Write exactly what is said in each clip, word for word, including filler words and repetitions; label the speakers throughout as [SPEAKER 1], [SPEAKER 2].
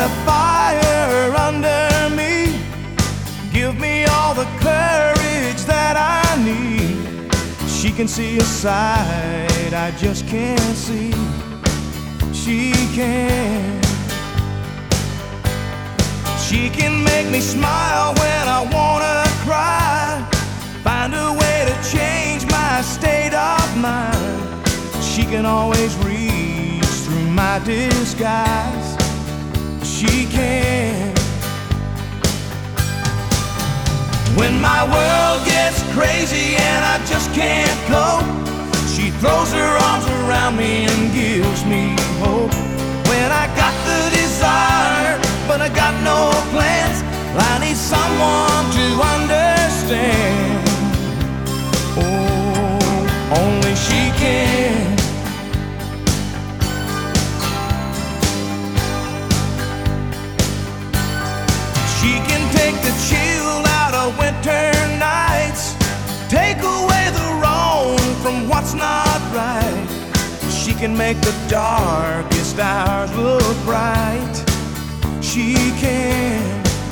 [SPEAKER 1] a fire under me. Give me all the courage that I need. She can see a side I just can't see. She can. She can make me smile when I wanna cry. Find a way to change my state of mind. She can always reach through my disguise. She can. When my world gets crazy and I just can't cope, she throws her arms around me and gives me hope. When I got the desire, but I got no plans, I need someone to understand. Oh, only she can. She can take the chill out of winter nights, take away the wrong from what's not right. She can make the darkest hours look bright. She can.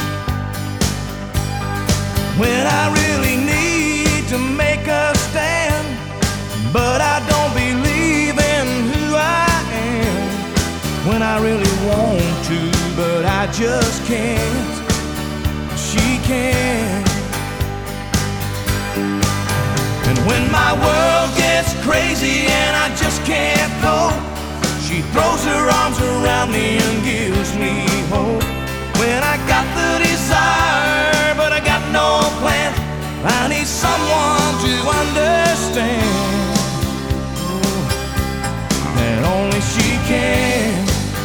[SPEAKER 1] When I really need to make a stand, but I don't believe in who I am. When I really want to, but I just can't. She can. And when my world gets crazy and I just can't cope, she throws her arms around me and gives me hope. When I got the desire, but I got no plans, I need someone to understand. Oh, and only she can.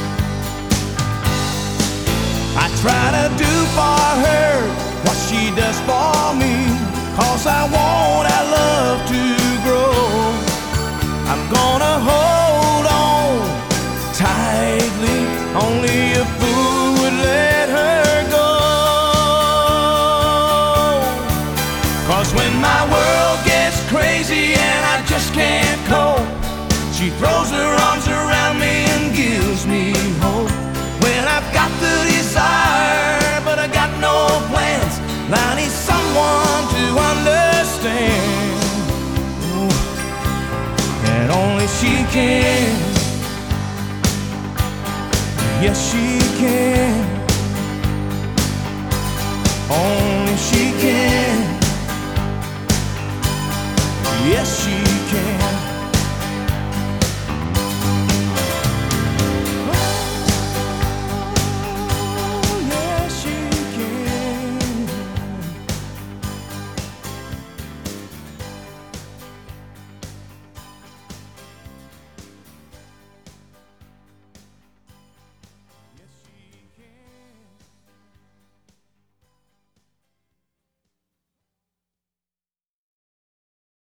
[SPEAKER 1] I try to do for her what she does for me, 'cause I want our love to grow. I'm gonna hold on tightly, only a fool would let her go. 'Cause when my world gets crazy and I just can't cope, she throws her arms around me and gives me hope. When I've got the desire, but I got no plans, I need someone to understand. Oh, and only she can. Yes, she can. Only she can. Yes, she can.